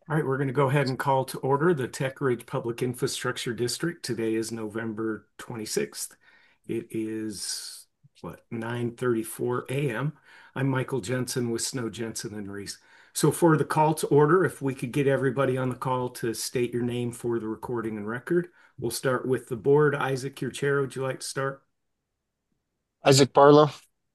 All right, we're going to go ahead and call to order the Tech Ridge Public Infrastructure District. Today is November 26th. It is, 9:34 a.m. I'm Michael Jensen with Snow Jensen and Reese. So for the call to order, if we could get everybody on the call to state your name for the recording and record. We'll start with the board. Isaac, your chair, would you like to start? Isaac Barlow.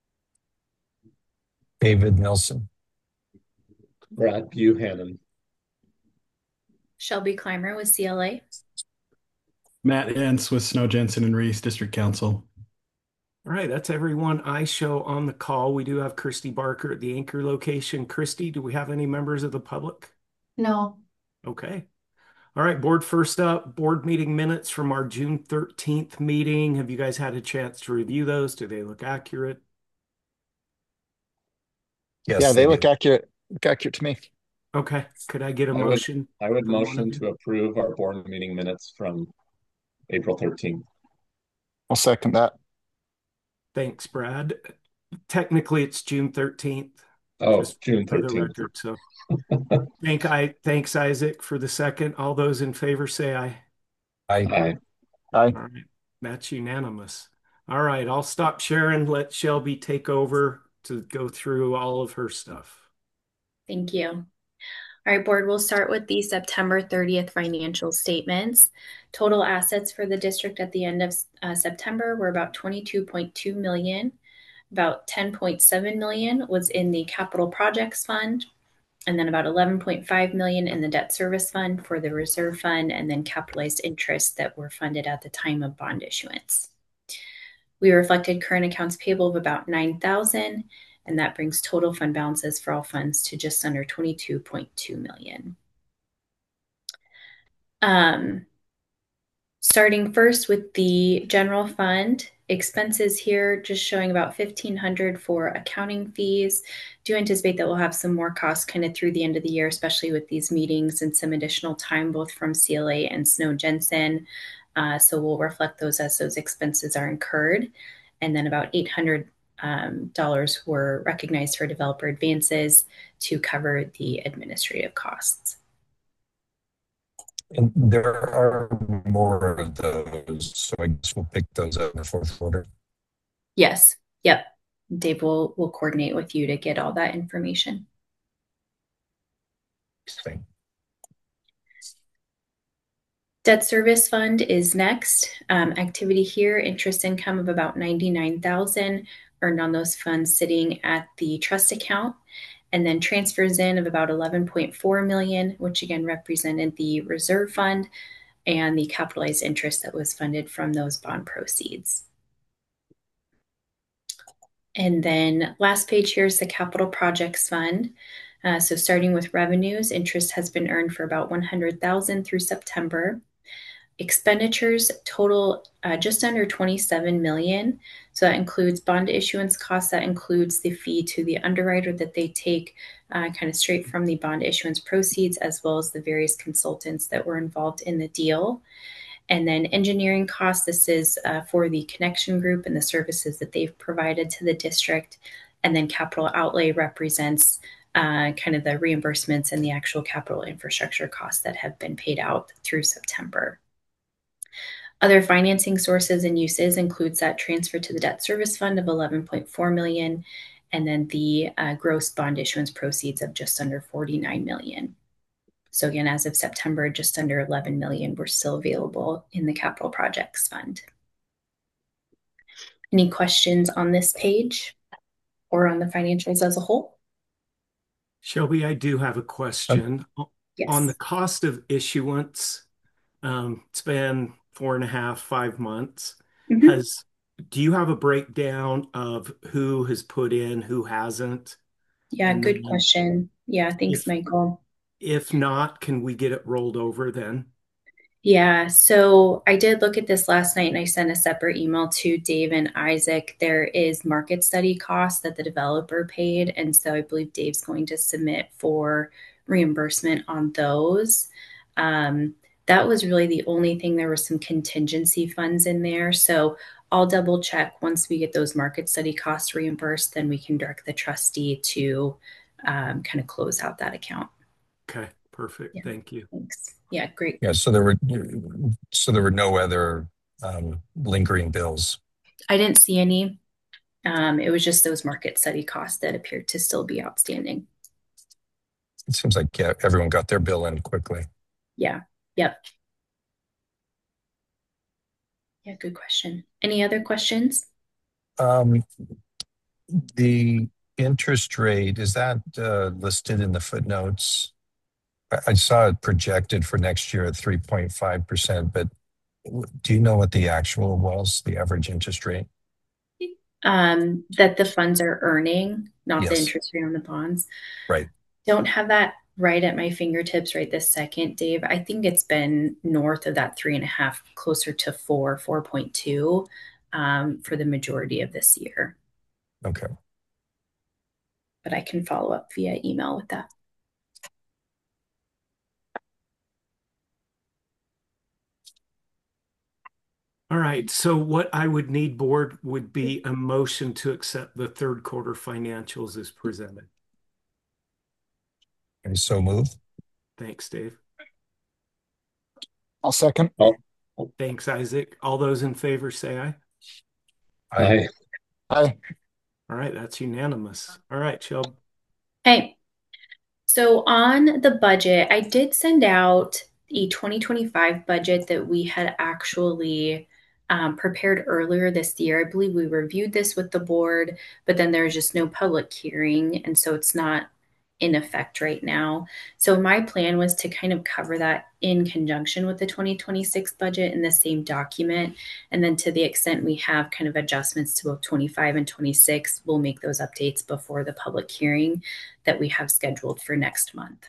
David Nelson. Brad Buchanan. Shelby Clymer with CLA. Matt Entz with Snow Jensen and Reese District Council. All right, that's everyone I show on the call. We do have Christy Barker at the anchor location. Christy, do we have any members of the public? No. Okay. All right, board, first up, board meeting minutes from our June 13th meeting. Have you guys had a chance to review those? Do they look accurate? Yes, Yeah, they do. look accurate. Look accurate to me. Okay, could I get a I would motion? I would from one motion of you? to approve our board meeting minutes from April 13th. I'll second that. Thanks, Brad. Technically, it's June 13th, Oh, just June for the 13th. record. So thanks, Isaac, for the second. All those in favor say aye. I Aye. Aye. All right, that's unanimous. All right, I'll stop sharing. Let Shelby take over to go through all of her stuff. Thank you. All right, board, we'll start with the September 30th financial statements. Total assets for the district at the end of September were about 22.2 million. About 10.7 million was in the capital projects fund, and then about 11.5 million in the debt service fund for the reserve fund, and then capitalized interest that were funded at the time of bond issuance. We reflected current accounts payable of about 9,000, and that brings total fund balances for all funds to just under 22.2 million. Starting first with the general fund, expenses here just showing about 1,500 for accounting fees. Do anticipate that we'll have some more costs kind of through the end of the year, especially with these meetings and some additional time both from CLA and Snow Jensen. So we'll reflect those as those expenses are incurred. And then about $800 were recognized for developer advances to cover the administrative costs. And there are more of those, so I guess we'll pick those up in the fourth quarter. Yes. Yep. Dave will coordinate with you to get all that information. Thing. Debt service fund is next. Activity here, interest income of about 99,000 earned on those funds sitting at the trust account, and then transfers in of about 11.4 million, which again represented the reserve fund and the capitalized interest that was funded from those bond proceeds. And then last page here is the capital projects fund. So starting with revenues, interest has been earned for about 100,000 through September. Expenditures total just under 27 million. So that includes bond issuance costs. That includes the fee to the underwriter that they take kind of straight from the bond issuance proceeds, as well as the various consultants that were involved in the deal. And then engineering costs, this is for the connection group and the services that they've provided to the district. And then capital outlay represents kind of the reimbursements and the actual capital infrastructure costs that have been paid out through September. Other financing sources and uses includes that transfer to the debt service fund of 11.4 million, and then the gross bond issuance proceeds of just under 49 million. So again, as of September, just under 11 million were still available in the capital projects fund. Any questions on this page or on the financials as a whole? Shelby, I do have a question. Yes. On the cost of issuance, it's been 4.5, 5 months. Mhm. Do you have a breakdown of who has put in, who hasn't? Yeah, And good then question. Yeah, thanks, if Michael. if not, can we get it rolled over then? Yeah, so I did look at this last night and I sent a separate email to Dave and Isaac. There is market study costs that the developer paid. And so I believe Dave's going to submit for reimbursement on those. That was really the only thing. There were some contingency funds in there. So I'll double check once we get those market study costs reimbursed, then we can direct the trustee to kind of close out that account. Okay, Perfect. Yeah. Thank you. Thanks. Yeah, great. Yeah, so there were no other lingering bills. I didn't see any. It was just those market study costs that appeared to still be outstanding. It seems like everyone got their bill in quickly. Yeah. Yep. Yeah, good question. Any other questions? Um, the interest rate, is that listed in the footnotes? I saw it projected for next year at 3.5%, but do you know what the actual was, the average interest rate? That the funds are earning, not the Yes. interest rate on the bonds. Right. Don't have that right at my fingertips right this second, Dave. I think it's been north of that 3.5, closer to 4.2 for the majority of this year. Okay. But I can follow up via email with that. All right. So what I would need, board, would be a motion to accept the third quarter financials as presented. Okay, so move. Thanks, Dave. I'll second. Thanks, Isaac. All those in favor say aye. Aye. Aye. All right. That's unanimous. All right, Shelb. Hey, so on the budget, I did send out a 2025 budget that we had actually prepared earlier this year. I believe we reviewed this with the board, but then there's just no public hearing, and so it's not in effect right now. So my plan was to kind of cover that in conjunction with the 2026 budget in the same document. And then to the extent we have kind of adjustments to both 25 and 26, we'll make those updates before the public hearing that we have scheduled for next month.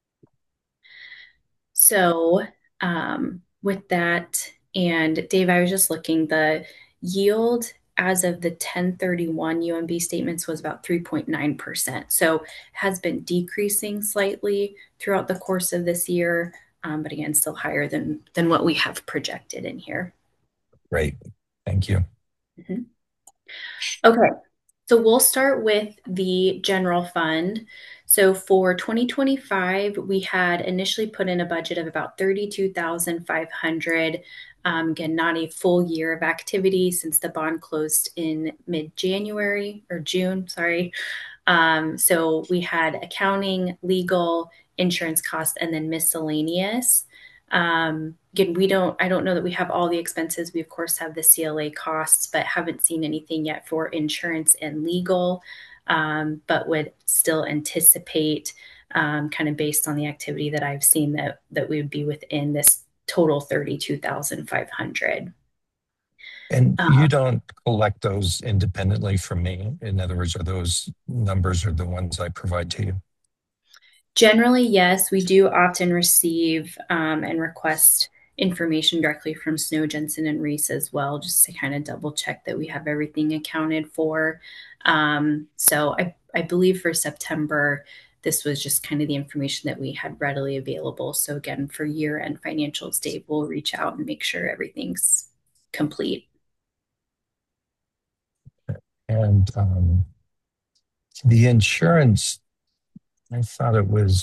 So with that, and Dave, I was just looking, the yield as of the 1031 UMB statements was about 3.9%. So has been decreasing slightly throughout the course of this year, but again, still higher than what we have projected in here. Great. Thank you. Mm-hmm. Okay. So we'll start with the general fund. So for 2025, we had initially put in a budget of about 32,500. Again, not a full year of activity since the bond closed in mid-January or June, sorry. So we had accounting, legal, insurance costs, and then miscellaneous. Again, I don't know that we have all the expenses. We of course have the CLA costs, but haven't seen anything yet for insurance and legal. But would still anticipate, kind of based on the activity that I've seen, that we would be within this total 32,500. And you don't collect those independently from me? In other words, are those numbers are the ones I provide to you? Generally, yes, we do often receive and request information directly from Snow, Jensen, and Reese as well, just to kind of double check that we have everything accounted for. So I believe for September, this was just kind of the information that we had readily available. So again, for year-end financials, Dave will reach out and make sure everything's complete. And the insurance, I thought it was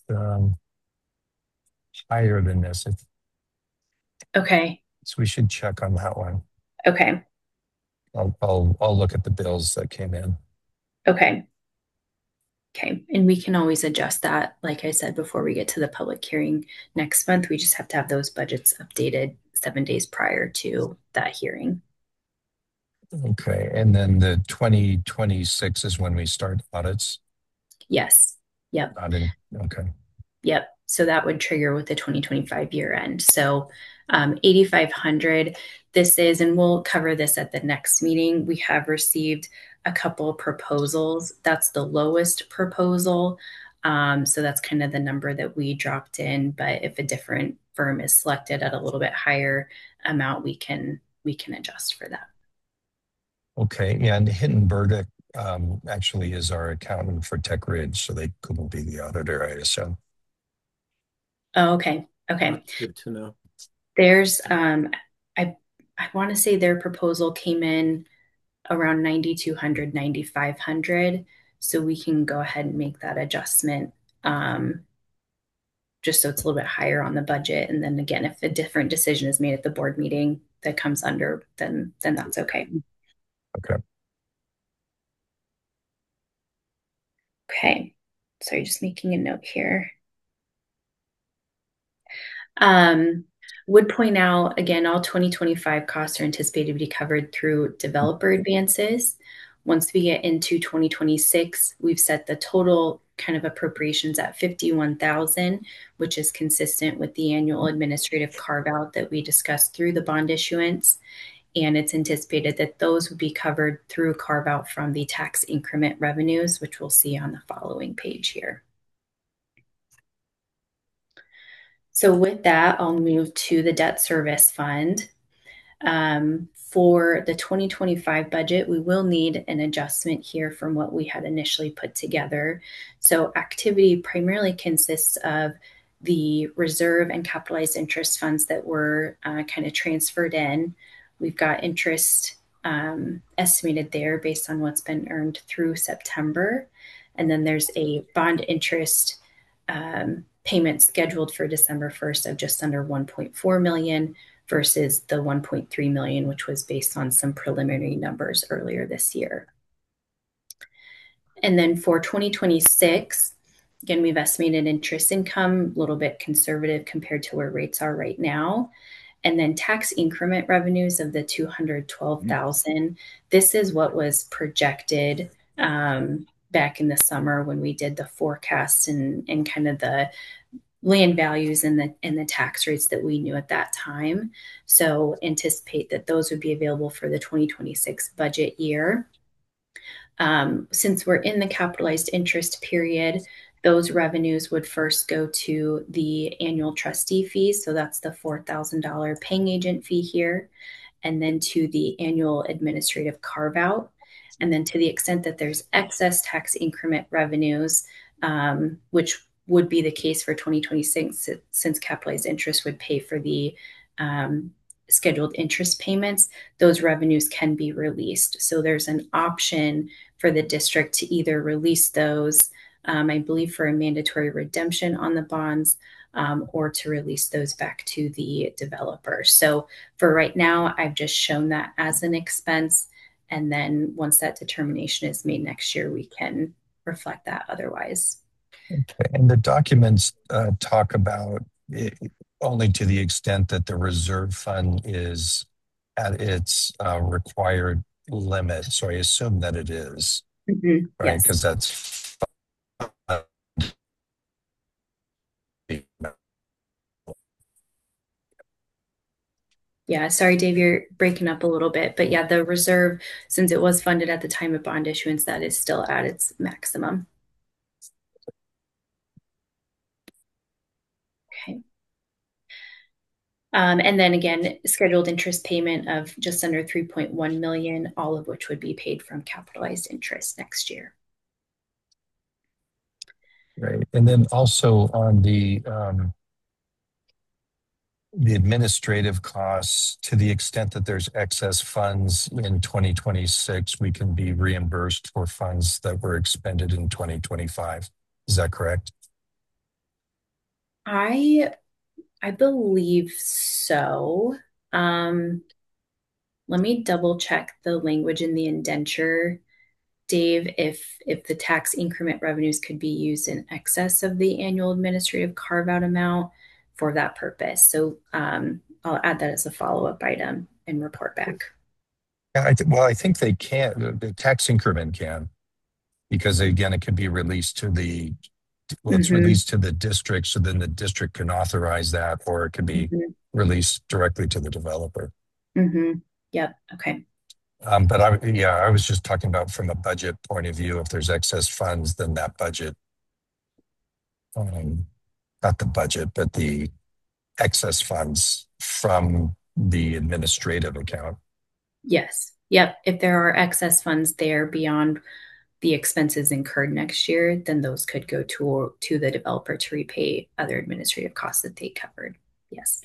higher than this. Okay. So we should check on that one. Okay. I'll look at the bills that came in. Okay. Okay. And we can always adjust that. Like I said, before we get to the public hearing next month, we just have to have those budgets updated 7 days prior to that hearing. Okay. And then the 2026 is when we start audits? Yes. Yep. Okay. Yep. So that would trigger with the 2025 year end. So 8,500, this is, and we'll cover this at the next meeting. We have received a couple of proposals. That's the lowest proposal. So that's kind of the number that we dropped in. But if a different firm is selected at a little bit higher amount, we can adjust for that. Okay. Yeah, and Hinton Burdick actually is our accountant for Tech Ridge, so they couldn't be the auditor, I assume. Oh, okay. Okay. That's good to know. There's I want to say their proposal came in around 9,200, 9,500. So we can go ahead and make that adjustment just so it's a little bit higher on the budget. And then again, if a different decision is made at the board meeting that comes under, then that's okay. Okay. Okay. Sorry, just making a note here. Would point out again, all 2025 costs are anticipated to be covered through developer advances. Once we get into 2026, we've set the total kind of appropriations at 51,000, which is consistent with the annual administrative carve out that we discussed through the bond issuance. And it's anticipated that those would be covered through carve out from the tax increment revenues, which we'll see on the following page here. So with that, I'll move to the debt service fund. For the 2025 budget, we will need an adjustment here from what we had initially put together. So activity primarily consists of the reserve and capitalized interest funds that were kind of transferred in. We've got interest estimated there based on what's been earned through September. And then there's a bond interest payment scheduled for December 1st of just under 1.4 million versus the 1.3 million, which was based on some preliminary numbers earlier this year. And then for 2026, again, we've estimated interest income a little bit conservative compared to where rates are right now. And then tax increment revenues of the 212,000. This is what was projected back in the summer when we did the forecast and kind of the land values and the tax rates that we knew at that time. So anticipate that those would be available for the 2026 budget year. Since we're in the capitalized interest period, those revenues would first go to the annual trustee fees. So that's the $4,000 paying agent fee here, and then to the annual administrative carve out. And then to the extent that there's excess tax increment revenues, which would be the case for 2026 since capitalized interest would pay for the scheduled interest payments, those revenues can be released. So there's an option for the district to either release those, I believe for a mandatory redemption on the bonds, or to release those back to the developer. So for right now, I've just shown that as an expense. And then once that determination is made next year, we can reflect that otherwise. Okay. And the documents talk about it only to the extent that the reserve fund is at its required limit. So I assume that it is, Mm-hmm. right? Yes. Because that's Yeah, sorry, Dave, you're breaking up a little bit. But yeah, the reserve, since it was funded at the time of bond issuance, that is still at its maximum. Okay. And then again, scheduled interest payment of just under 3.1 million, all of which would be paid from capitalized interest next year. right. And then also on the administrative costs, to the extent that there's excess funds in 2026, we can be reimbursed for funds that were expended in 2025. Is that correct? I believe so. Let me double check the language in the indenture, Dave, if the tax increment revenues could be used in excess of the annual administrative carve out amount for that purpose. So I'll add that as a follow-up item and report back. Yeah, I think they can. The tax increment can, because again, it can be released to the it's released to the district, so then the district can authorize that, or it can be released directly to the developer. Yep. Okay. But I was just talking about from a budget point of view. If there's excess funds, then that budget, not the budget, but the excess funds from the administrative account. Yes. Yep. If there are excess funds there beyond the expenses incurred next year, then those could go to the developer to repay other administrative costs that they covered. Yes.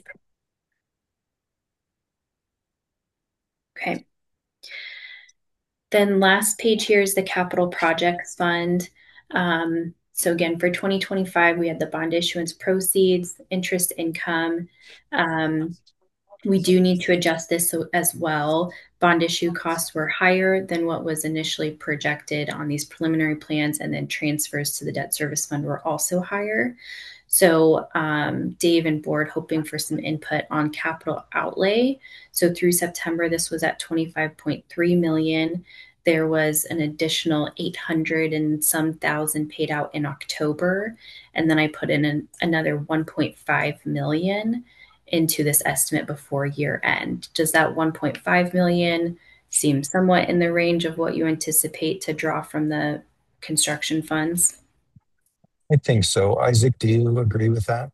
Okay. Then last page here is the capital projects fund. So again, for 2025, we had the bond issuance proceeds, interest income. We do need to adjust this as well. Bond issue costs were higher than what was initially projected on these preliminary plans, and then transfers to the debt service fund were also higher. So Dave and board hoping for some input on capital outlay. So through September, this was at 25.3 million. There was an additional 800 and some thousand paid out in October. And then I put in another 1.5 million into this estimate before year end. Does that 1.5 million seem somewhat in the range of what you anticipate to draw from the construction funds? I think so. Isaac, do you agree with that?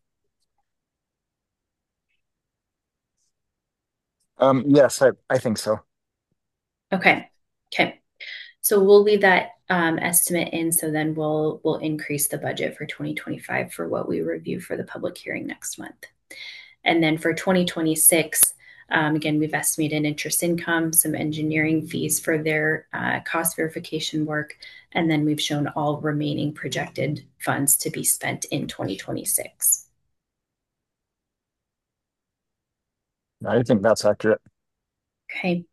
Yes, I think so. Okay. So we'll leave that estimate in. So then we'll increase the budget for 2025 for what we review for the public hearing next month. And then for 2026, again, we've estimated interest income, some engineering fees for their cost verification work, and then we've shown all remaining projected funds to be spent in 2026. I think that's accurate. Okay.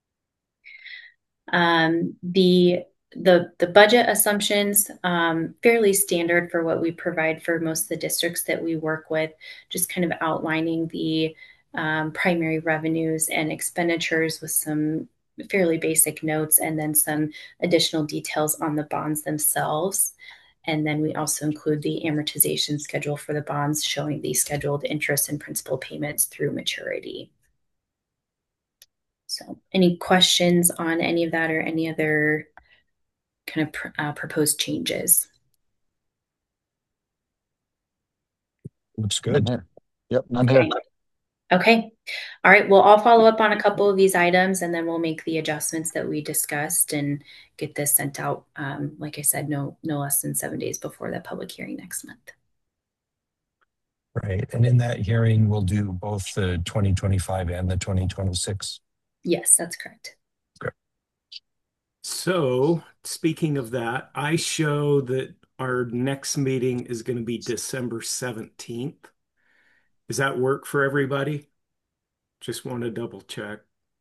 The budget assumptions, fairly standard for what we provide for most of the districts that we work with, just kind of outlining the primary revenues and expenditures with some fairly basic notes, and then some additional details on the bonds themselves. And then we also include the amortization schedule for the bonds, showing the scheduled interest and principal payments through maturity. So any questions on any of that or any other kind of proposed changes? Looks good. None here. Yep, none here. Okay. All right. Well, I'll follow up on a couple of these items, and then we'll make the adjustments that we discussed and get this sent out. Like I said, no less than 7 days before the public hearing next month. Right. And in that hearing, we'll do both the 2025 and the 2026. Yes, that's correct. Okay. So speaking of that, I show that our next meeting is going to be December 17th. Does that work for everybody? Just want to double check.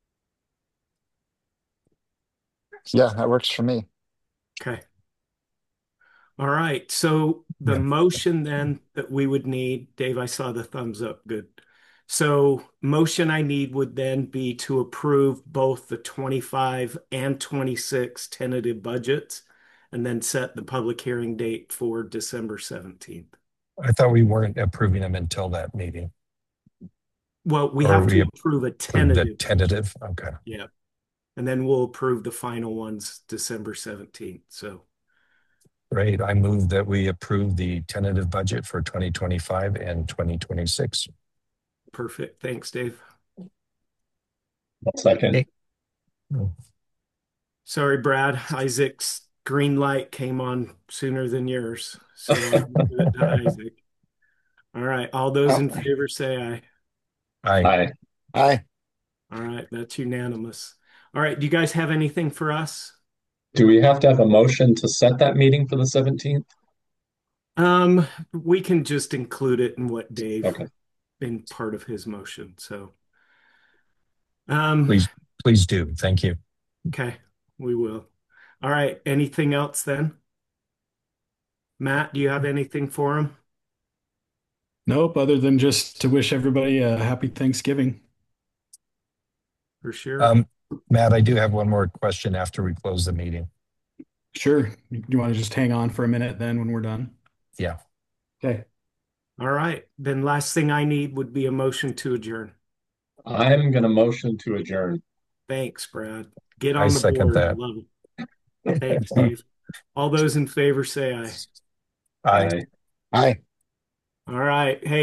Yeah, that works for me. Okay. All right. So the Yeah. motion then that we would need, Dave, I saw the thumbs up. Good. So motion I need would then be to approve both the 25 and 26 tentative budgets and then set the public hearing date for December 17th. I thought we weren't approving them until that meeting. Well, we Or have we to approve a The tentative. tentative. Okay. Yeah. And then we'll approve the final ones December 17th. So Great. I move that we approve the tentative budget for 2025 and 2026. perfect. Thanks, Dave. I'll second. Hey. Sorry, Brad. Isaac's green light came on sooner than yours. So I'll give it to Isaac. All right. All those in favor say aye. Aye. Aye. Aye. All right. That's unanimous. All right. Do you guys have anything for us? Do we have to have a motion to set that meeting for the 17th? We can just include it in what Dave Okay. in part of his motion. So, Please do. Thank you. okay, we will. All right. Anything else then? Matt, do you have anything for him? Nope, other than just to wish everybody a happy Thanksgiving. For sure. Matt, I do have one more question after we close the meeting. Sure. You want to just hang on for a minute then when we're done? Yeah. Okay. All right. Then last thing I need would be a motion to adjourn. I'm going to motion to adjourn. Thanks, Brad. Get I on the second board. that. Love it. Thanks, Dave. All those in favor say aye. Aye. Aye. Aye. All right. Hey.